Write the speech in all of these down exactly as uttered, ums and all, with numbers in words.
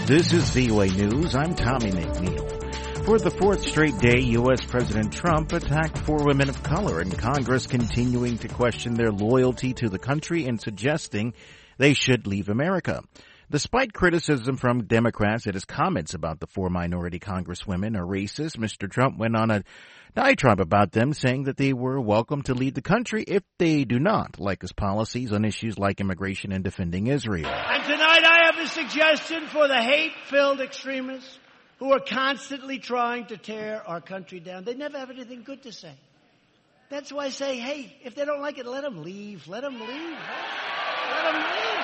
This is V O A News. I'm Tommy McNeil. For the fourth straight day, U S. President Trump attacked four women of color in Congress, continuing to question their loyalty to the country and suggesting they should leave America. Despite criticism from Democrats that his comments about the four minority congresswomen are racist, Mister Trump went on a diatribe about them, saying that they were welcome to lead the country if they do not like his policies on issues like immigration and defending Israel. And tonight I have a suggestion for the hate-filled extremists who are constantly trying to tear our country down. They never have anything good to say. That's why I say, hey, if they don't like it, let them leave. Let them leave. Let them leave.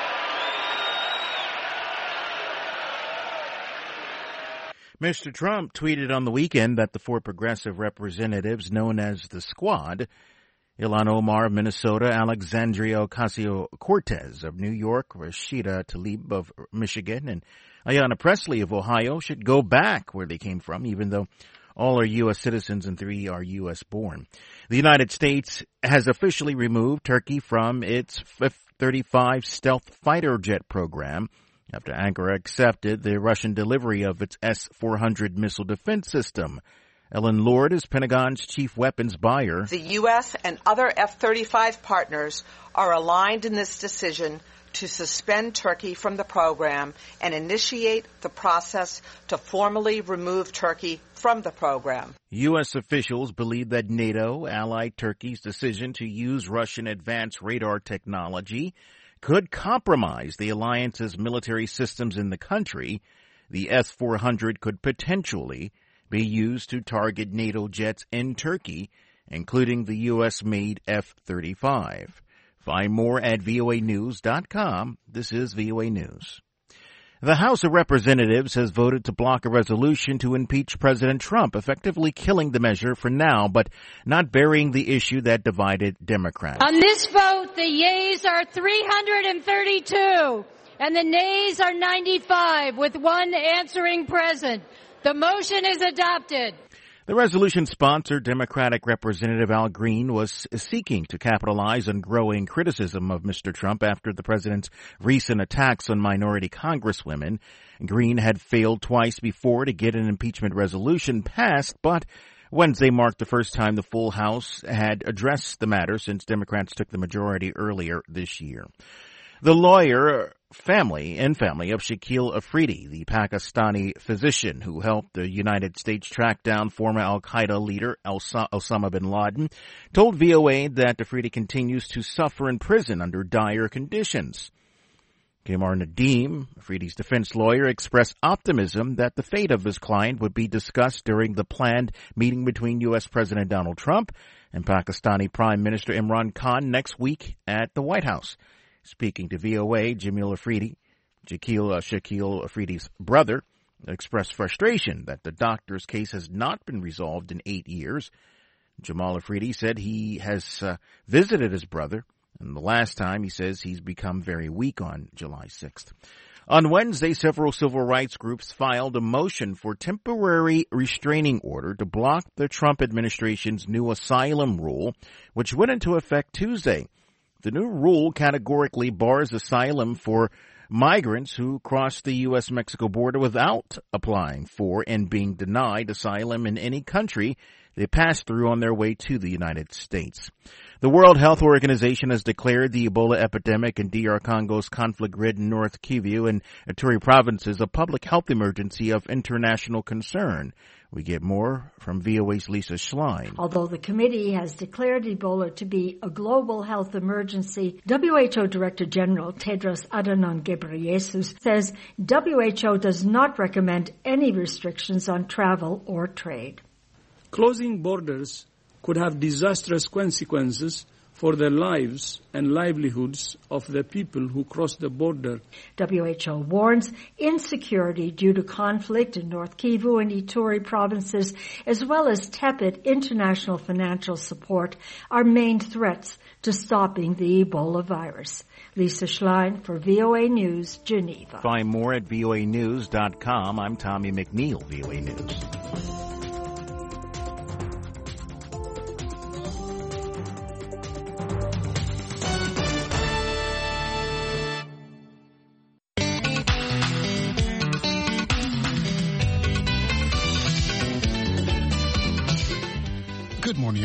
Mister Trump tweeted on the weekend that the four progressive representatives known as the Squad, Ilhan Omar of Minnesota, Alexandria Ocasio-Cortez of New York, Rashida Tlaib of Michigan, and Ayanna Pressley of Ohio should go back where they came from, even though all are U S citizens and three are U S born. The United States has officially removed Turkey from its F thirty-five stealth fighter jet program after Ankara accepted the Russian delivery of its S four hundred missile defense system. Ellen Lord is Pentagon's chief weapons buyer. The U S and other F thirty-five partners are aligned in this decision to suspend Turkey from the program and initiate the process to formally remove Turkey from the program. U S officials believe that NATO allied Turkey's decision to use Russian advanced radar technology could compromise the alliance's military systems in the country. The S four hundred could potentially be used to target NATO jets in Turkey, including the U S-made F thirty-five. Find more at V O A news dot com. This is V O A News. The House of Representatives has voted to block a resolution to impeach President Trump, effectively killing the measure for now, but not burying the issue that divided Democrats. On this vote, the yeas are three hundred thirty-two, and the nays are ninety-five, with one answering present. The motion is adopted. The resolution sponsor, Democratic Representative Al Green, was seeking to capitalize on growing criticism of Mister Trump after the president's recent attacks on minority congresswomen. Green had failed twice before to get an impeachment resolution passed, but Wednesday marked the first time the full House had addressed the matter since Democrats took the majority earlier this year. The lawyer family and family of Shakil Afridi, the Pakistani physician who helped the United States track down former al-Qaeda leader Osama bin Laden, told V O A that Afridi continues to suffer in prison under dire conditions. Kamar Nadeem, Afridi's defense lawyer, expressed optimism that the fate of his client would be discussed during the planned meeting between U S. President Donald Trump and Pakistani Prime Minister Imran Khan next week at the White House. Speaking to V O A, Jamil Afridi, Shakil, uh, Shakil Afridi's brother, expressed frustration that the doctor's case has not been resolved in eight years. Jamal Afridi said he has uh, visited his brother, and the last time he says he's become very weak on July sixth. On Wednesday, several civil rights groups filed a motion for temporary restraining order to block the Trump administration's new asylum rule, which went into effect Tuesday. The new rule categorically bars asylum for migrants who cross the U S Mexico border without applying for and being denied asylum in any country they pass through on their way to the United States. The World Health Organization has declared the Ebola epidemic in D R Congo's conflict-ridden North Kivu and Ituri provinces a public health emergency of international concern. We get more from V O A's Lisa Schlein. Although the committee has declared Ebola to be a global health emergency, W H O Director General Tedros Adhanom Ghebreyesus says W H O does not recommend any restrictions on travel or trade. Closing borders could have disastrous consequences for the lives and livelihoods of the people who cross the border. W H O warns insecurity due to conflict in North Kivu and Ituri provinces, as well as tepid international financial support, are main threats to stopping the Ebola virus. Lisa Schlein for V O A News, Geneva. Find more at V O A news dot com. I'm Tommy McNeil, V O A News.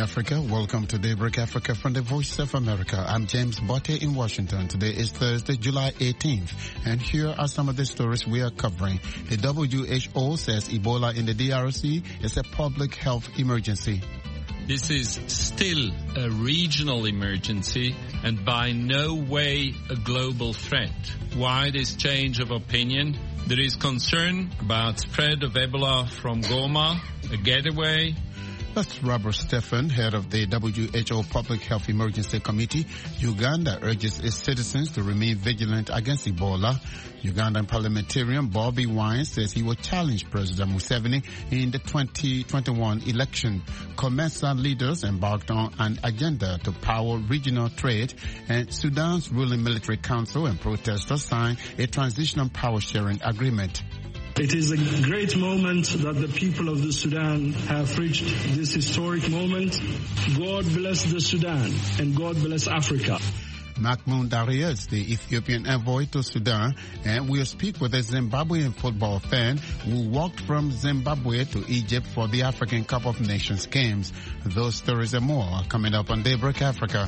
Africa. Welcome to Daybreak Africa from the Voice of America. I'm James Botte in Washington. Today is Thursday, July eighteenth, and here are some of the stories we are covering. The W H O says Ebola in the D R C is a public health emergency. This is still a regional emergency and by no way a global threat. Why this change of opinion? There is concern about spread of Ebola from Goma, a getaway. That's Robert Stephen, head of the W H O Public Health Emergency Committee. Uganda urges its citizens to remain vigilant against Ebola. Ugandan parliamentarian Bobby Wine says he will challenge President Museveni in the twenty twenty-one election. COMESA leaders embarked on an agenda to power regional trade, and Sudan's ruling military council and protesters signed a transitional power sharing agreement. It is a great moment that the people of the Sudan have reached this historic moment. God bless the Sudan and God bless Africa. Mahmoud Darya is the Ethiopian envoy to Sudan, and we'll speak with a Zimbabwean football fan who walked from Zimbabwe to Egypt for the African Cup of Nations games. Those stories and more are coming up on Daybreak Africa.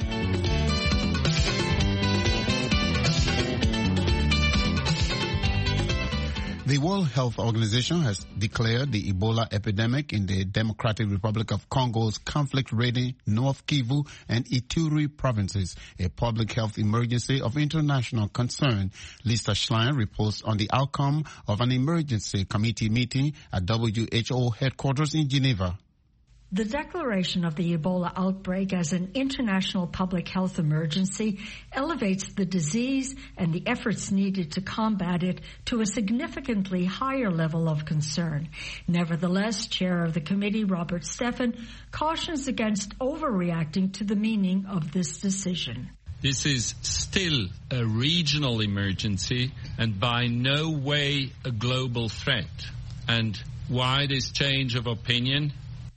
The World Health Organization has declared the Ebola epidemic in the Democratic Republic of Congo's conflict-ridden North Kivu and Ituri provinces a public health emergency of international concern. Lisa Schlein reports on the outcome of an emergency committee meeting at W H O headquarters in Geneva. The declaration of the Ebola outbreak as an international public health emergency elevates the disease and the efforts needed to combat it to a significantly higher level of concern. Nevertheless, Chair of the committee, Robert Stephen, cautions against overreacting to the meaning of this decision. This is still a regional emergency and by no way a global threat. And why this change of opinion?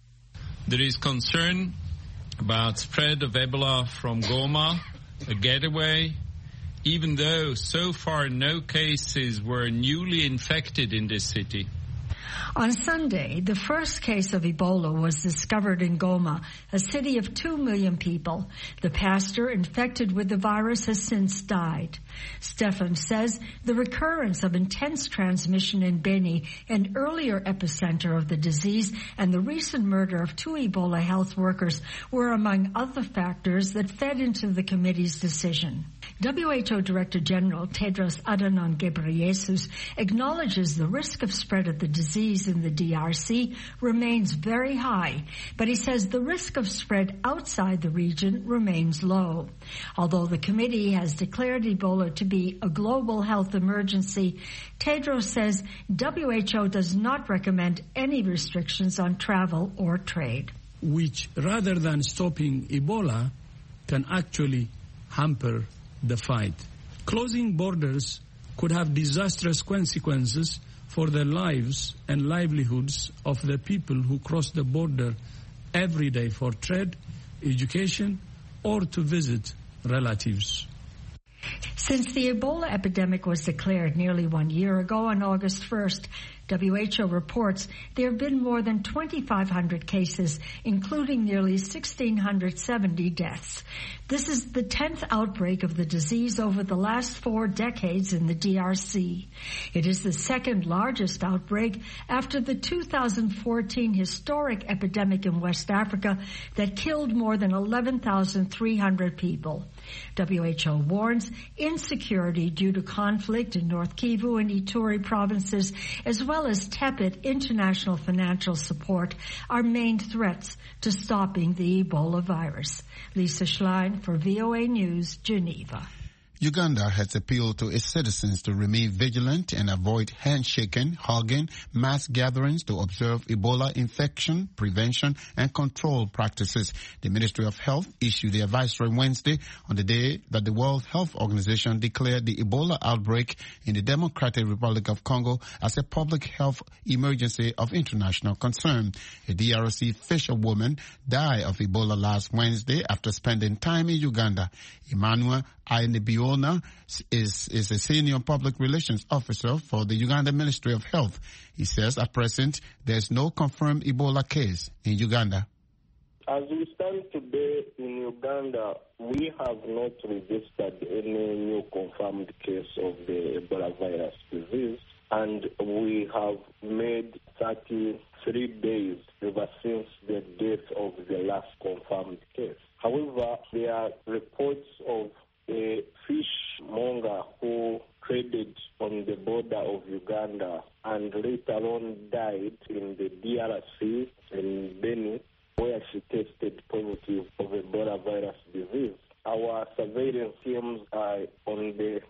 There is concern about spread of Ebola from Goma, a getaway, even though so far no cases were newly infected in this city. On Sunday, the first case of Ebola was discovered in Goma, a city of two million people. The pastor infected with the virus has since died. Stephan says the recurrence of intense transmission in Beni, an earlier epicenter of the disease, and the recent murder of two Ebola health workers were among other factors that fed into the committee's decision. W H O Director General Tedros Adhanom Ghebreyesus acknowledges the risk of spread of the disease in the D R C remains very high, but he says the risk of spread outside the region remains low. Although the committee has declared Ebola to be a global health emergency, Tedros says W H O does not recommend any restrictions on travel or trade. Which, rather than stopping Ebola, can actually hamper the fight. Closing borders could have disastrous consequences for the lives and livelihoods of the people who cross the border every day for trade, education, or to visit relatives. Since the Ebola epidemic was declared nearly one year ago on August first, W H O reports there have been more than twenty-five hundred cases, including nearly one thousand six hundred seventy deaths. This is the tenth outbreak of the disease over the last four decades in the D R C. It is the second largest outbreak after the two thousand fourteen historic epidemic in West Africa that killed more than eleven thousand three hundred people. W H O warns insecurity due to conflict in North Kivu and Ituri provinces, as well as tepid international financial support, are main threats to stopping the Ebola virus. Lisa Schlein for V O A News, Geneva. Uganda has appealed to its citizens to remain vigilant and avoid handshaking, hugging, mass gatherings to observe Ebola infection, prevention, and control practices. The Ministry of Health issued the advisory Wednesday on the day that the World Health Organization declared the Ebola outbreak in the Democratic Republic of Congo as a public health emergency of international concern. A D R C fisherwoman died of Ebola last Wednesday after spending time in Uganda. Emmanuel Ainebiona is, is a senior public relations officer for the Uganda Ministry of Health. He says at present there is no confirmed Ebola case in Uganda. As we stand today in Uganda, we have not registered any new confirmed case of the Ebola virus disease, and we have made thirty-three days ever since the death of the last confirmed case. However, there are reports of a fishmonger who traded on the border of Uganda and later on died in the D R C in Beni, where she tested positive of Ebola virus disease. Our surveillance teams are on the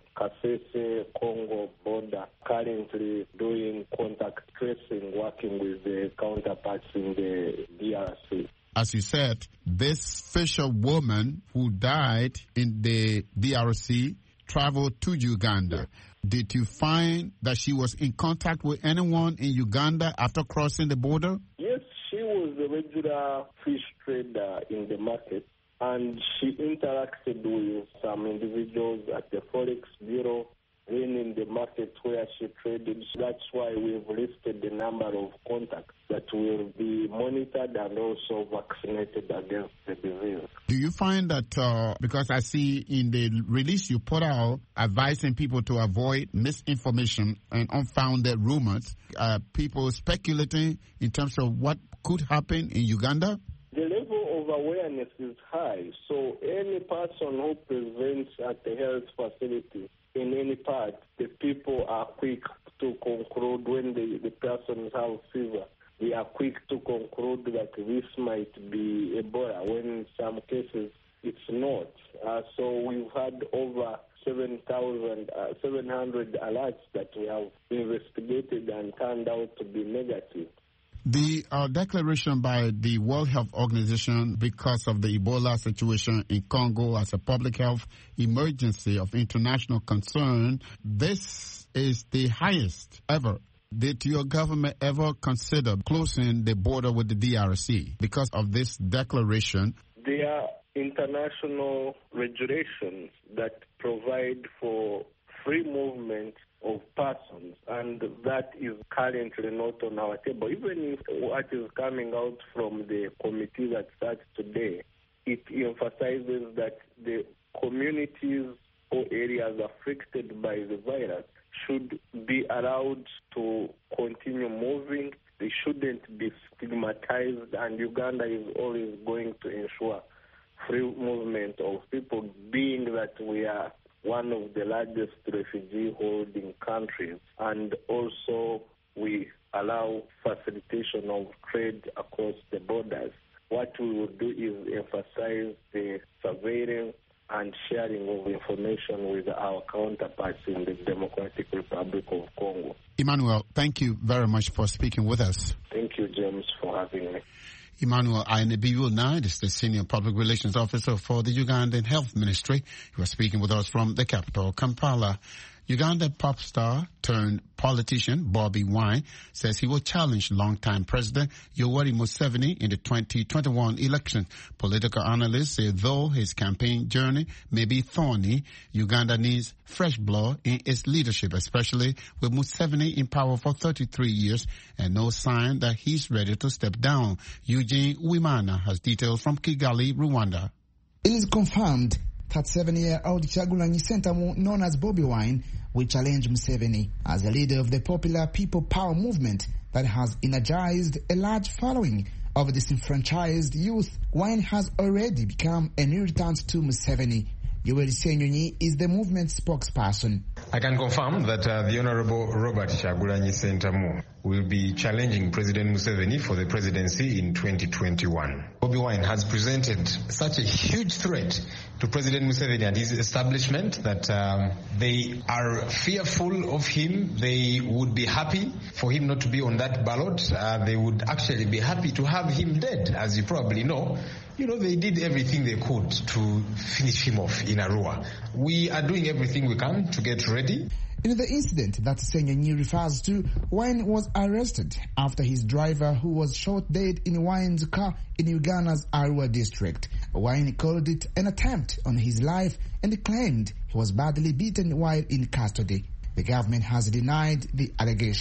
Kasese-Congo border, currently doing contact tracing, working with the counterparts in the D R C. As you said, this fisherwoman who died in the D R C traveled to Uganda. Did you find that she was in contact with anyone in Uganda after crossing the border? Yes, she was a regular fish trader in the market, and she interacted with some individuals at the Forex Bureau and in the market where she traded. That's why we've listed the number of contacts that will be monitored and also vaccinated against the disease. Do you find that, uh, because I see in the release you put out advising people to avoid misinformation and unfounded rumors, uh, people speculating in terms of what could happen in Uganda? The level of awareness is high, so any person who presents at the health facility in any part, the people are quick to conclude when the, the persons have fever. They are quick to conclude that this might be Ebola, when in some cases it's not. Uh, so we've had over seven thousand, uh, seven hundred alerts that we have investigated and turned out to be negative. The uh, declaration by the World Health Organization because of the Ebola situation in Congo as a public health emergency of international concern, this is the highest ever. Did your government ever consider closing the border with the D R C because of this declaration? There are international regulations that provide for free movement of persons, and that is currently not on our table. Even if what is coming out from the committee that starts today, it emphasizes that the communities or areas affected by the virus should be allowed to continue moving. They shouldn't be stigmatized, and Uganda is always going to ensure free movement of people, being that we are one of the largest refugee-holding countries, and also we allow facilitation of trade across the borders. What we will do is emphasize the surveillance and sharing of information with our counterparts in the Democratic Republic of Congo. Emmanuel, thank you very much for speaking with us. Thank you, James, for having me. Emmanuel Ainebiwuna is the Senior Public Relations Officer for the Ugandan Health Ministry. He was speaking with us from the capital, Kampala. Ugandan pop star turned politician Bobby Wine says he will challenge longtime President Yoweri Museveni in the twenty twenty-one election. Political analysts say though his campaign journey may be thorny, Uganda needs fresh blood in its leadership, especially with Museveni in power for thirty-three years and no sign that he's ready to step down. Eugene Uwimana has details from Kigali, Rwanda. It is confirmed thirty-seven-year-old Kyagulanyi Ssentamu, known as Bobby Wine, will challenge Museveni as the leader of the popular People Power movement that has energized a large following of disenfranchised youth. Wine has already become an irritant to Museveni. Yoweri Ssenyonyi is the movement's spokesperson. I can confirm that uh, the Honorable Robert Kyagulanyi Ssentamu will be challenging President Museveni for the presidency in twenty twenty-one. Bobby Wine has presented such a huge threat to President Museveni and his establishment that um, they are fearful of him. They would be happy for him not to be on that ballot. Uh, they would actually be happy to have him dead, as you probably know. You know, they did everything they could to finish him off in Arua. We are doing everything we can to get ready. In the incident that Ssenyonyi refers to, Wine was arrested after his driver, who was shot dead in Wine's car in Uganda's Arua district. Wine called it an attempt on his life and claimed he was badly beaten while in custody. The government has denied the allegation.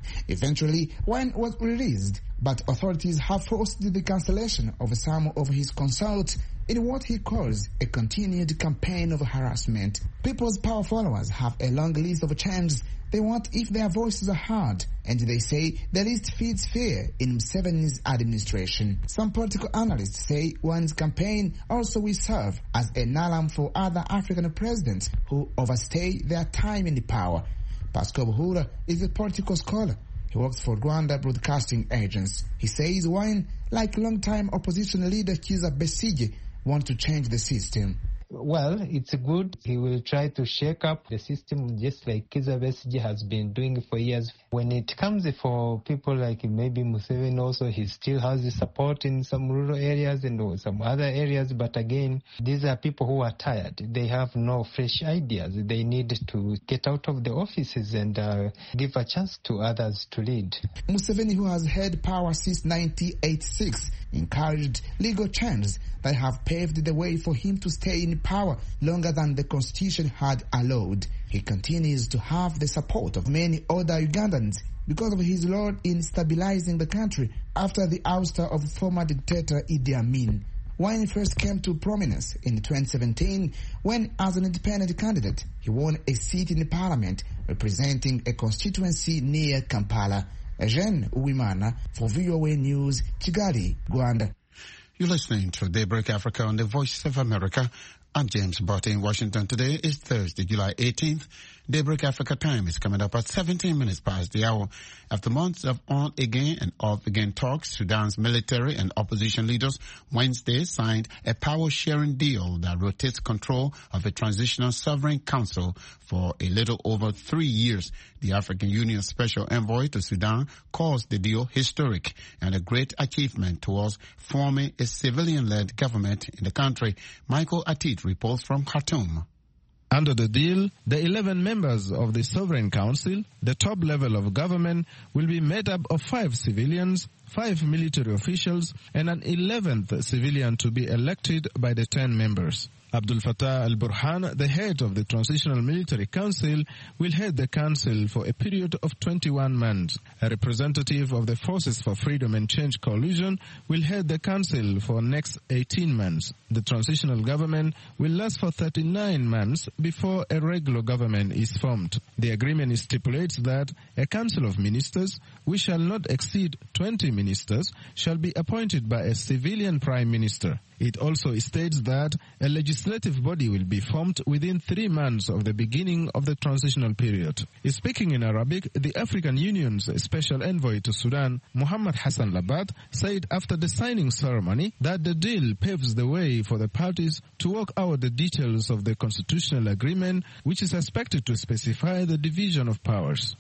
Eventually, Wine was released, but authorities have forced the cancellation of some of his consults in what he calls a continued campaign of harassment. People's Power followers have a long list of changes they want if their voices are heard, and they say the list feeds fear in Museveni's administration. Some political analysts say Wine's campaign also will serve as an alarm for other African presidents who overstay their time in the power. Pascal Buhura is a political scholar. He works for Rwanda Broadcasting Agency. He says Wine, like longtime opposition leader Kizza Besigye, want to change the system. Well, it's good. He will try to shake up the system just like Kizza Besigye has been doing for years. When it comes for people like maybe Museveni also, he still has the support in some rural areas and some other areas. But again, these are people who are tired. They have no fresh ideas. They need to get out of the offices and uh, give a chance to others to lead. Museveni, who has held power since nineteen eighty-six, encouraged legal changes that have paved the way for him to stay in power longer than the constitution had allowed. He continues to have the support of many other Ugandans because of his role in stabilizing the country after the ouster of former dictator Idi Amin. Wine first came to prominence in twenty seventeen when, as an independent candidate, he won a seat in the parliament representing a constituency near Kampala. Eugene Uwimana for V O A News, Kigali, Rwanda. You're listening to Daybreak Africa on the Voice of America. I'm James Botte in Washington. Today is Thursday, July eighteenth. Daybreak Africa time is coming up at seventeen minutes past the hour. After months of on-again and off-again talks, Sudan's military and opposition leaders Wednesday signed a power-sharing deal that rotates control of a transitional sovereign council for a little over three years. The African Union Special Envoy to Sudan calls the deal historic and a great achievement towards forming a civilian-led government in the country. Michael Atit reports from Khartoum. Under the deal, the eleven members of the Sovereign Council, the top level of government, will be made up of five civilians, five military officials, and an eleventh civilian to be elected by the ten members. Abdul Fattah al-Burhan, the head of the Transitional Military Council, will head the council for a period of twenty-one months. A representative of the Forces for Freedom and Change coalition will head the council for next eighteen months. The transitional government will last for thirty-nine months before a regular government is formed. The agreement stipulates that a council of ministers, which shall not exceed twenty ministers, shall be appointed by a civilian prime minister. It also states that a legislative body will be formed within three months of the beginning of the transitional period. Speaking in Arabic, the African Union's Special Envoy to Sudan, Muhammad Hassan Labat, said after the signing ceremony that the deal paves the way for the parties to work out the details of the constitutional agreement, which is expected to specify the division of powers.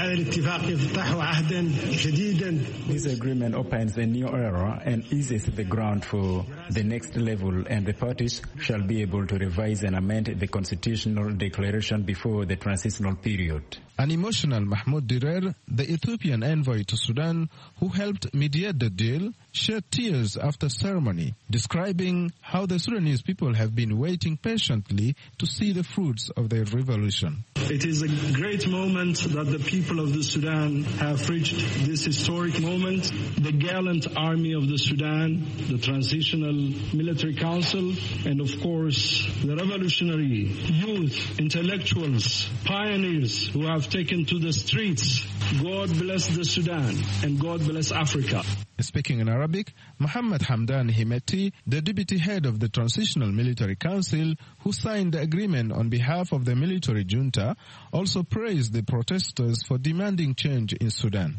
This agreement opens a new era and eases the ground for the next level, and the parties shall be able to revise and amend the constitutional declaration before the transitional period. An emotional Mahmoud Direr, the Ethiopian envoy to Sudan, who helped mediate the deal, shed tears after ceremony, describing how the Sudanese people have been waiting patiently to see the fruits of their revolution. It is a great moment that the people of the Sudan have reached this historic moment. The gallant army of the Sudan, the Transitional Military Council, and of course the revolutionary youth, intellectuals, pioneers who have taken to the streets. God bless the Sudan and God bless Africa. Speaking in Arabic, Muhammad Hamdan Himeti, the deputy head of the Transitional Military Council, who signed the agreement on behalf of the military junta, also praised the protesters for demanding change in Sudan.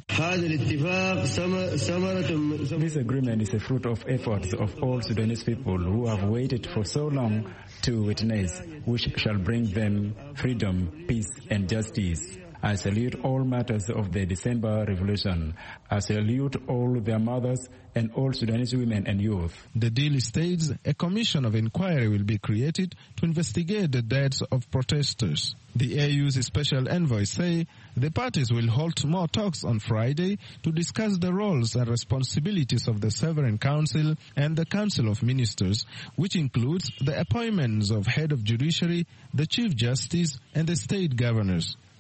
This agreement is a fruit of efforts of all Sudanese people who have waited for so long to witness, which shall bring them freedom, peace, and justice. I salute all martyrs of the December Revolution. I salute all their mothers and all Sudanese women and youth. The deal states a commission of inquiry will be created to investigate the deaths of protesters. The A U's special envoy say the parties will hold more talks on Friday to discuss the roles and responsibilities of the Sovereign Council and the Council of Ministers, which includes the appointments of head of judiciary, the chief justice, and the state governors.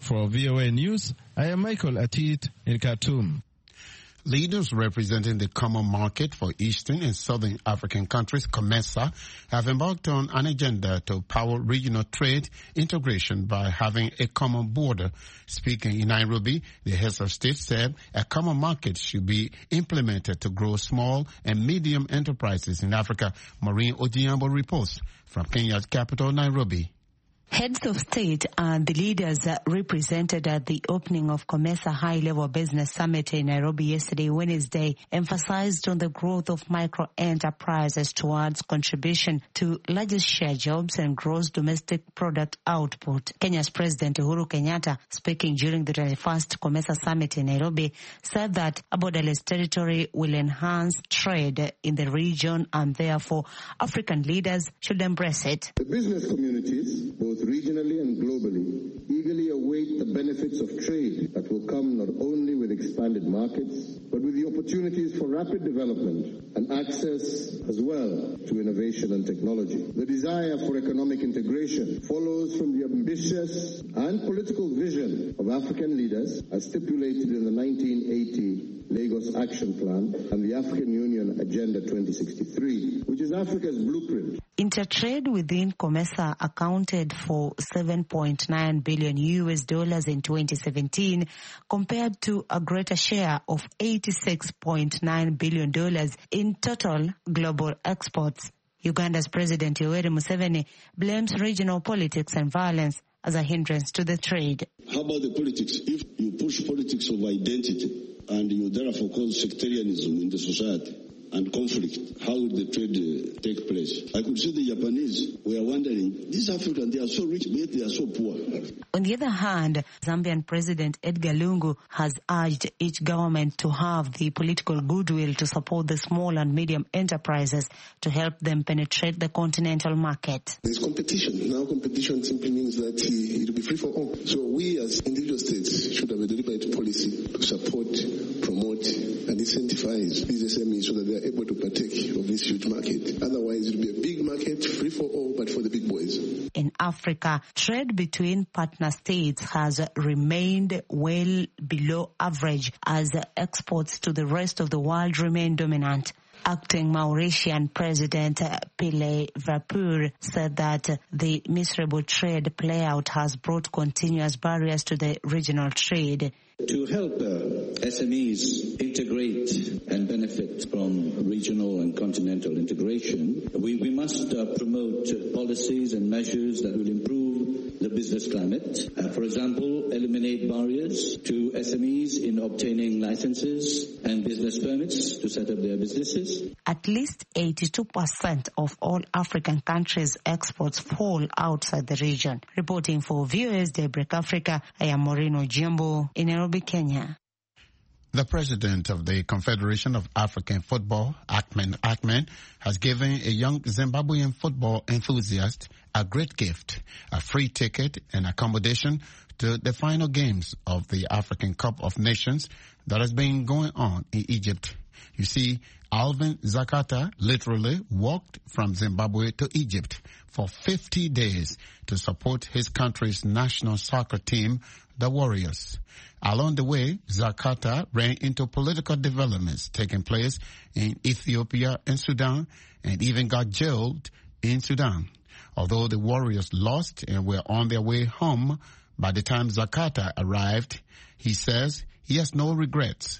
For V O A News, I am Michael Atit in Khartoum. Leaders representing the Common Market for Eastern and Southern African countries, COMESA, have embarked on an agenda to power regional trade integration by having a common border. Speaking in Nairobi, the heads of state said a common market should be implemented to grow small and medium enterprises in Africa. Maureen Odiambo reports from Kenya's capital, Nairobi. Heads of state and the leaders represented at the opening of COMESA High-Level Business Summit in Nairobi yesterday, Wednesday, emphasized on the growth of micro-enterprises towards contribution to larger share jobs and gross domestic product output. Kenya's President Uhuru Kenyatta, speaking during the twenty-first COMESA Summit in Nairobi, said that a borderless territory will enhance trade in the region and therefore African leaders should embrace it. The business communities, both regionally and globally, eagerly await the benefits of trade that will come not only with expanded markets, but with the opportunities for rapid development and access as well to innovation and technology. The desire for economic integration follows from the ambitious and political vision of African leaders as stipulated in the nineteen eighty Lagos Action Plan and the African Union Agenda twenty sixty-three, which is Africa's blueprint. Intertrade within COMESA accounted for seven point nine billion U S dollars in twenty seventeen, compared to a greater share of eighty-six point nine billion dollars in total global exports. Uganda's President Yoweri Museveni blames regional politics and violence as a hindrance to the trade. How about the politics? If you push politics of identity and you therefore cause sectarianism in the society and conflict, how would the trade uh, take place? I could see the Japanese were wondering, these Africans, they are so rich, but yet they are so poor. On the other hand, Zambian President Edgar Lungu has urged each government to have the political goodwill to support the small and medium enterprises to help them penetrate the continental market. There's competition. Now competition simply means that uh, it will be free for all. So we as individual states should have a deliberate policy to support, promote, and incentivize these S M Es so that they are able to partake of this huge market. Otherwise, it will be a big market, free for all, but for the big boys. In Africa, trade between partner states has remained well below average as exports to the rest of the world remain dominant. Acting Mauritian President Pile Vapur said that the miserable trade playout has brought continuous barriers to the regional trade. To help uh, S M Es integrate and benefit from regional and continental integration, we, we must uh, promote uh, policies and measures that will improve the business climate. Uh, for example, eliminate barriers to S M Es in obtaining licenses and business permits to set up their businesses. At least eighty-two percent of all African countries' exports fall outside the region. Reporting for V O A's Daybreak Africa, I am Maureen Odiambo in Nairobi, Kenya. The president of the Confederation of African Football, Ahmed Ahmed, has given a young Zimbabwean football enthusiast a great gift, a free ticket and accommodation to the final games of the African Cup of Nations that has been going on in Egypt. You see, Alvin Zakata literally walked from Zimbabwe to Egypt for fifty days to support his country's national soccer team, the Warriors. Along the way, Zakata ran into political developments taking place in Ethiopia and Sudan, and even got jailed in Sudan. Although the Warriors lost and were on their way home by the time Zakata arrived, he says he has no regrets.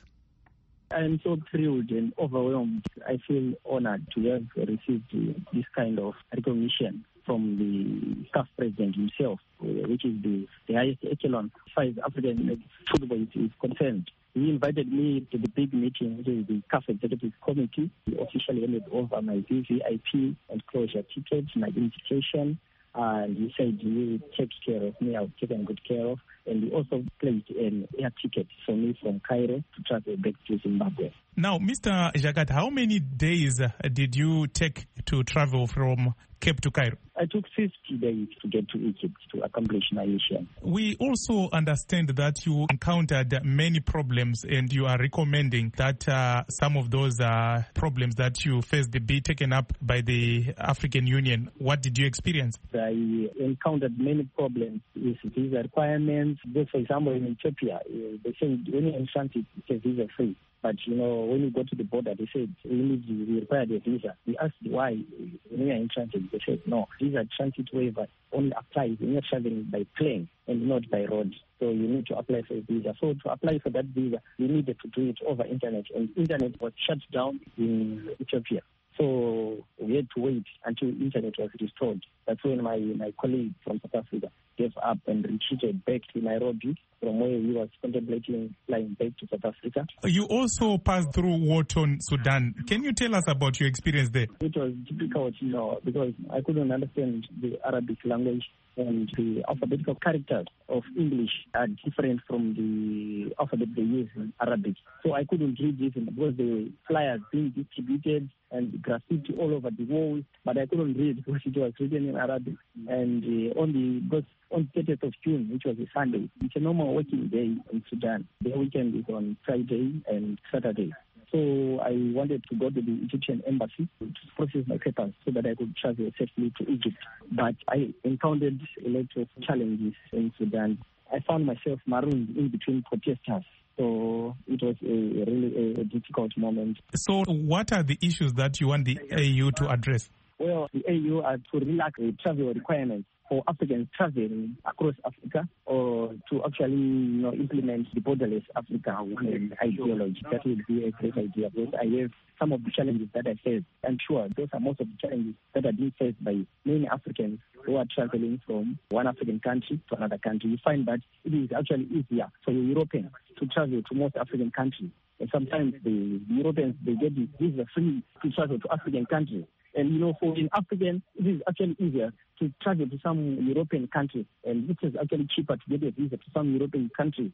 I am so thrilled and overwhelmed. I feel honored to have received this kind of recognition from the C A F president himself, which is the, the highest echelon as far as African football is concerned. He invited me to the big meeting, which is the C A F Executive Committee. He officially handed over my V V I P and closure tickets, my invitation, and he said he will take care of me. I'll taken good care of. And he also placed an air ticket for me from Cairo to travel back to Zimbabwe. Now, Mister Jagat, how many days did you take to travel from Cape to Cairo? I took fifty days to get to Egypt to accomplish my mission. We also understand that you encountered many problems and you are recommending that uh, some of those uh, problems that you faced be taken up by the African Union. What did you experience? I encountered many problems with visa requirements, if, for example, in Ethiopia, they say when you're in transit, it's a visa free. But, you know, when you go to the border, they said, we need we require a visa. We asked why when you're in transit. They said, no, visa transit waiver only applies when you're traveling by plane and not by road. So you need to apply for a visa. So to apply for that visa, you needed to do it over internet. And internet was shut down in Ethiopia. So we had to wait until internet was restored. That's when my, my colleague from South Africa gave up and retreated back to Nairobi, from where he was contemplating flying back to South Africa. You also passed through war-torn Sudan. Can you tell us about your experience there? It was difficult, you know, because I couldn't understand the Arabic language, and the alphabetical characters of English are different from the alphabet they use in Arabic. So I couldn't read it because the flyers being distributed and graffiti all over the walls, but I couldn't read because it was written in Arabic. And uh, on the because on thirtieth of June, which was a Sunday, it's a normal working day in Sudan. The weekend is on Friday and Saturday. So I wanted to go to the Egyptian embassy to process my papers so that I could travel safely to Egypt. But I encountered a lot of challenges in Sudan. I found myself marooned in between protesters. So it was a really a difficult moment. So what are the issues that you want the A U to address? Well, the A U are to relax the travel requirements for Africans traveling across Africa, or to actually, you know, implement the borderless Africa one ideology. That would be a great idea, because I have some of the challenges that I face. I'm sure those are most of the challenges that are being faced by many Africans who are traveling from one African country to another country. You find that it is actually easier for the Europeans to travel to most African countries. And sometimes the Europeans, they get the visa free to travel to African countries. And, you know, for an African, it is actually easier to travel to some European countries. And it is actually cheaper to get a visa to some European countries.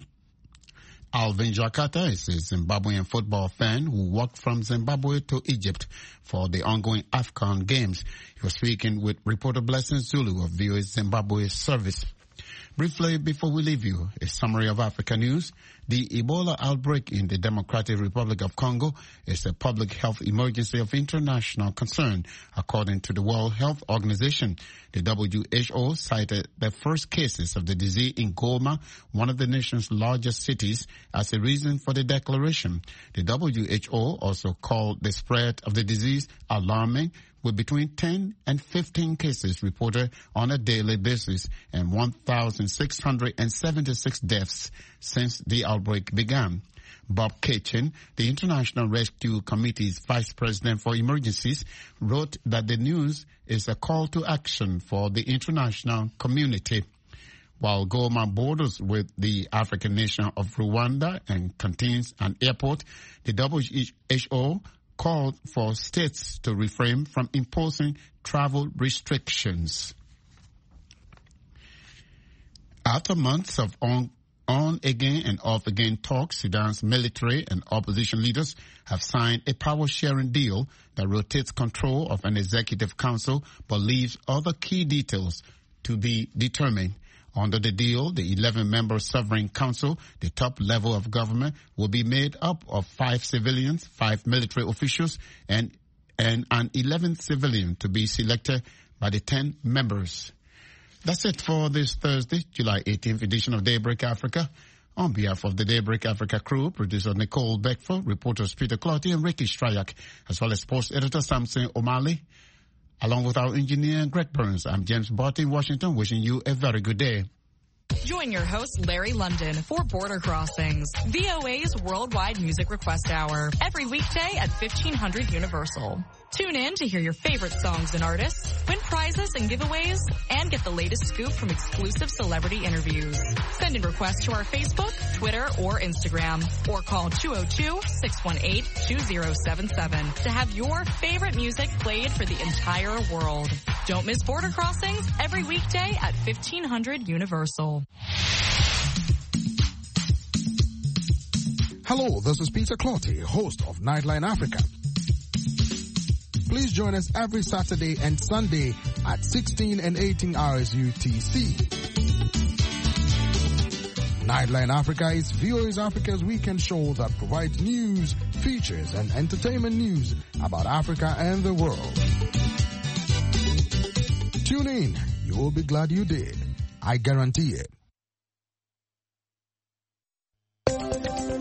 Alvin Jakata is a Zimbabwean football fan who walked from Zimbabwe to Egypt for the ongoing AFCON Games. He was speaking with reporter Blessing Zulu of V O A Zimbabwe service. Briefly, before we leave you, a summary of Africa news. The Ebola outbreak in the Democratic Republic of Congo is a public health emergency of international concern, according to the World Health Organization. The W H O cited the first cases of the disease in Goma, one of the nation's largest cities, as a reason for the declaration. The W H O also called the spread of the disease alarming, with between ten and fifteen cases reported on a daily basis and one thousand six hundred seventy-six deaths since the outbreak began. Bob Kitchen, the International Rescue Committee's vice president for emergencies, wrote that the news is a call to action for the international community. While Goma borders with the African nation of Rwanda and contains an airport, the W H O called for states to refrain from imposing travel restrictions. After months of on, on again and off again talks, Sudan's military and opposition leaders have signed a power-sharing deal that rotates control of an executive council but leaves other key details to be determined. Under the deal, the eleven-member sovereign council, the top level of government, will be made up of five civilians, five military officials, and, and an eleventh civilian to be selected by the ten members. That's it for this Thursday, July eighteenth edition of Daybreak Africa. On behalf of the Daybreak Africa crew, producer Nicole Beckford, reporters Peter Clotty and Ricky Strayak, as well as sports editor Samson O'Malley, along with our engineer, Greg Burns, I'm James Barty in Washington, wishing you a very good day. Join your host, Larry London, for Border Crossings, V O A's Worldwide Music Request Hour, every weekday at fifteen hundred Universal. Tune in to hear your favorite songs and artists, win prizes and giveaways, and get the latest scoop from exclusive celebrity interviews. Send in requests to our Facebook, Twitter, or Instagram, or call two oh two, six one eight, two oh seven seven to have your favorite music played for the entire world. Don't miss Border Crossings every weekday at fifteen hundred Universal. Hello, this is Peter Clotty, host of Nightline Africa. Please join us every Saturday and Sunday at sixteen and eighteen hours U T C. Nightline Africa is V O A's Africa's weekend show that provides news, features, and entertainment news about Africa and the world. Tune in. You will be glad you did. I guarantee it.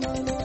Bye.